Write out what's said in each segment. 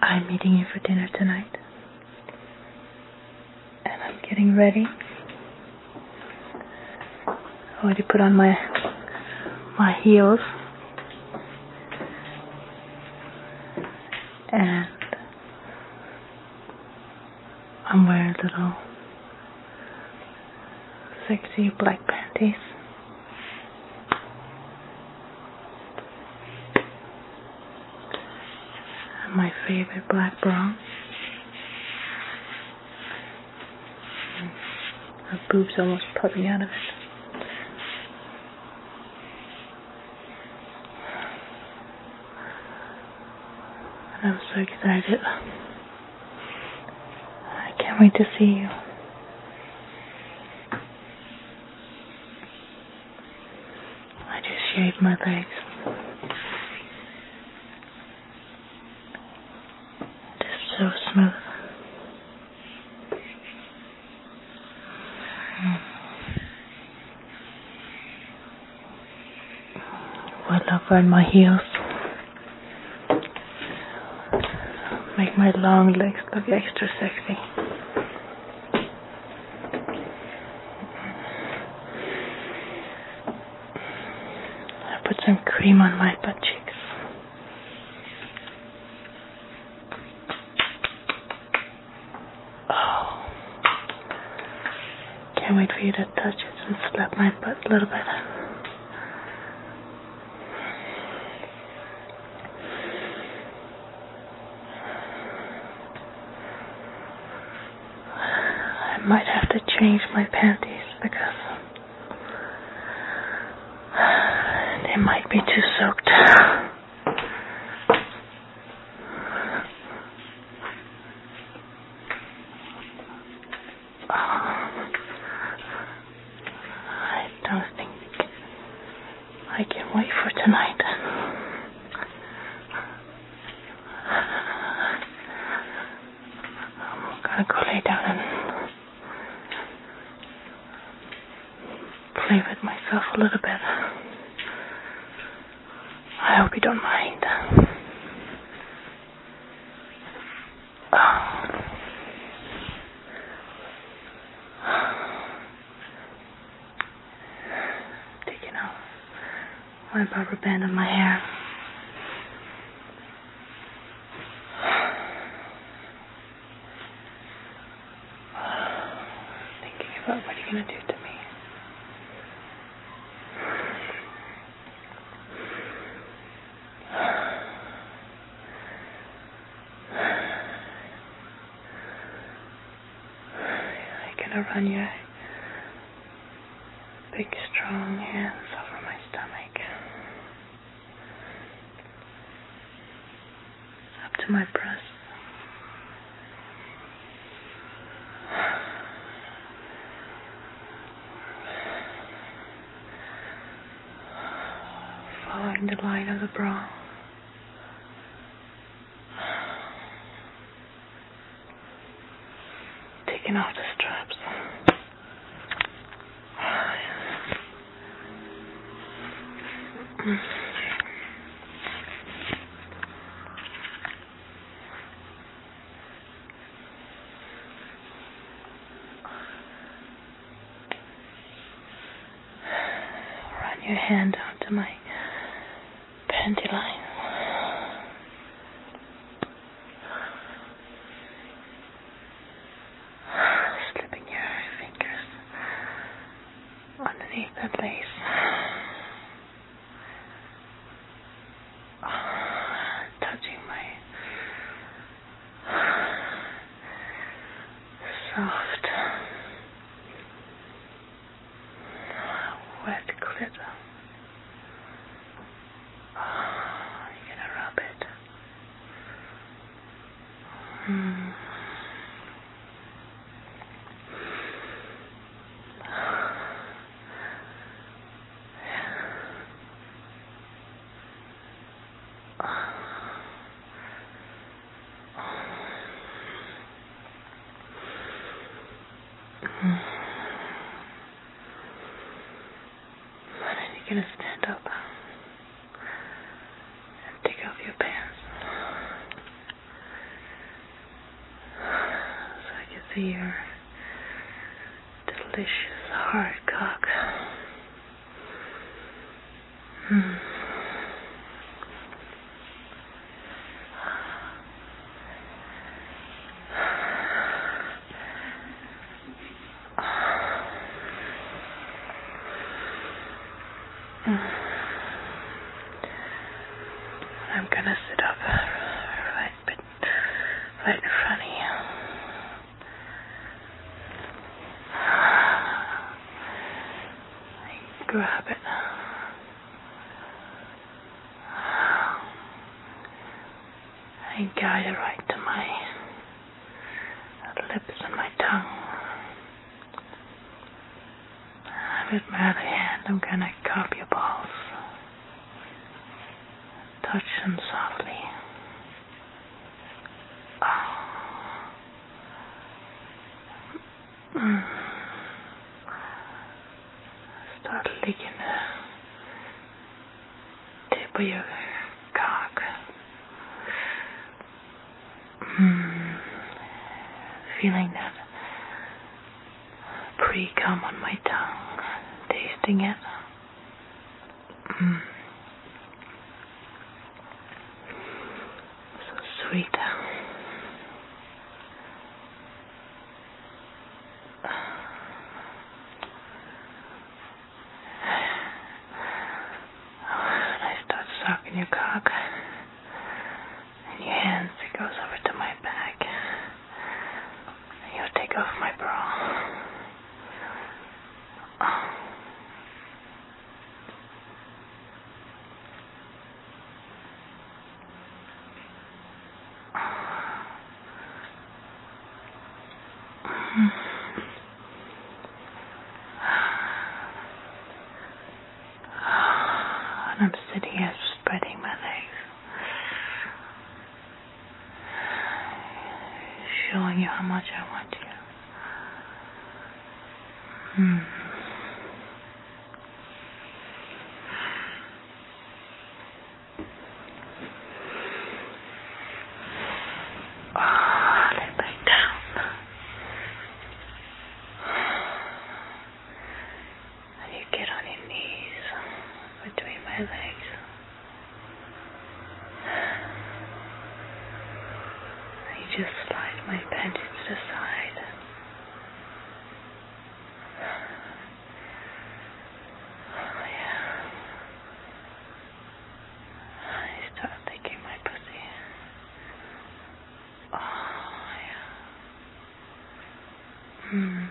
I'm meeting you for dinner tonight. And I'm getting ready. I already put on my heels. And I'm wearing little sexy black panties. And my favorite black bra. Her boobs almost popping out of it. And I'm so excited. I can't wait to see you. I just shaved my legs. Just so smooth. I love wearing my heels. Make my long legs look extra sexy. I put some cream on my butt cheeks. Oh, can't wait for you to touch it and slap my butt a little bit. I might have to change my panties because they might be too soaked. I don't think I can wait for tonight. I'm gonna go lay down and play with myself a little bit. I hope you don't mind. Taking off my rubber band on my hair. Thinking about what you're gonna do to me. Run your big strong hands over my stomach, up to my breast, following the line of the bra. Taking off the straps. Run your hand down to my panty line. Slipping your fingers underneath that lace. Touching my soft, wet clit. You're gonna rub it. And then you're gonna stand up and take off your pants. for your delicious hard cock. I'm gonna sit up right in front of you. Grab it. And guide it right to my lips and my tongue. With my other hand, I'm gonna cup your balls. Touch them softly. Start licking the tip of your cock. Feeling that pre-cum on my tongue. Tasting it. So sweet. I start sucking your cock. And your hands, it goes over to my back. And you'll take off my bra. And I'm sitting here spreading my legs, showing you how much I want you. Lay back down. And you get on your knees between my legs. And you just slide my panties to the side. Oh yeah. I start licking my pussy. Oh yeah.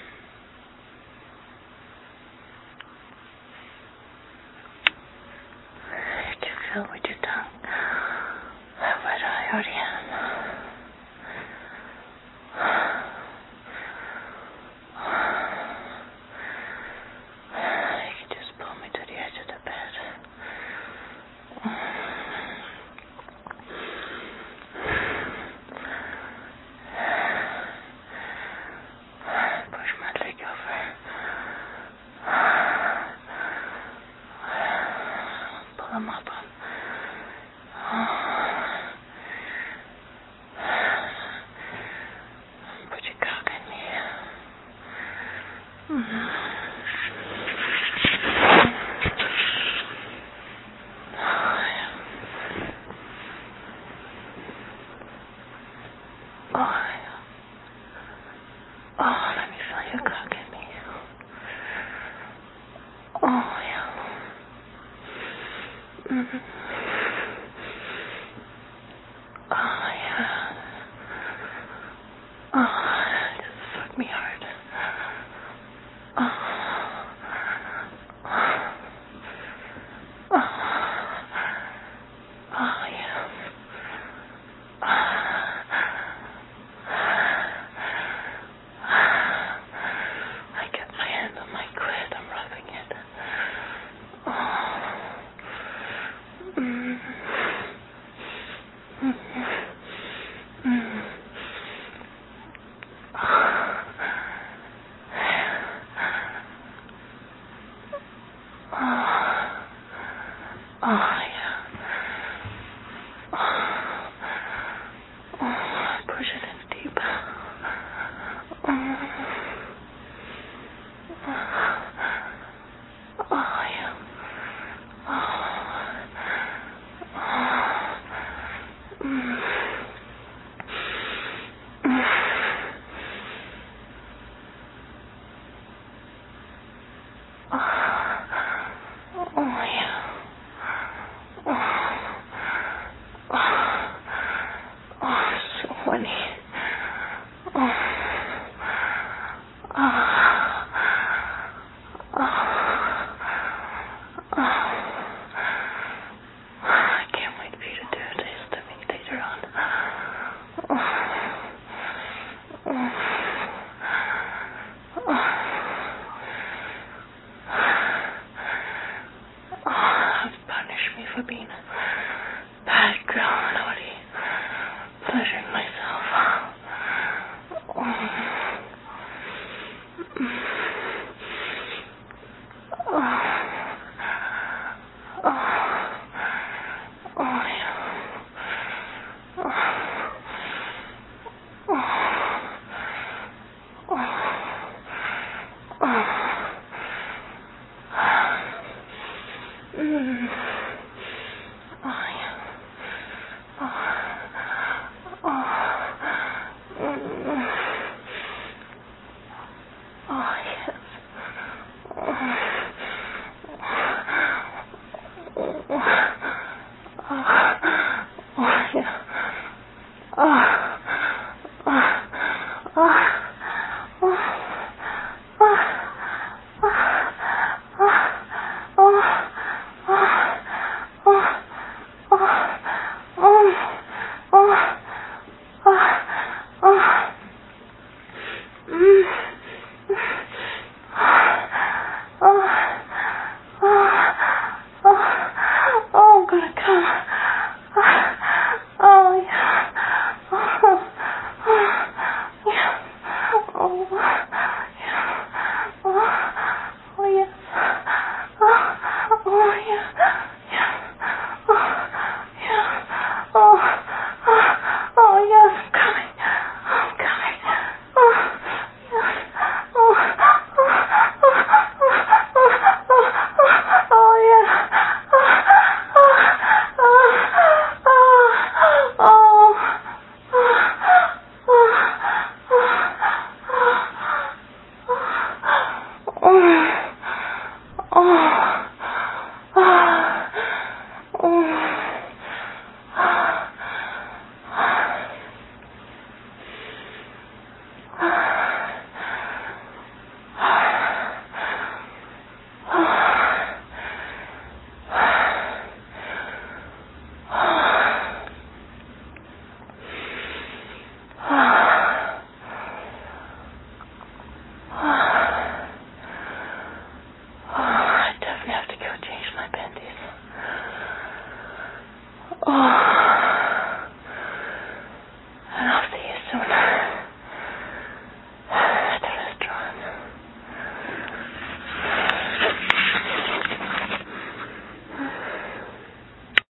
You can feel with your tongue how wet I already am. You can just pull me to the edge of the bed. Push my leg over. Pull him up.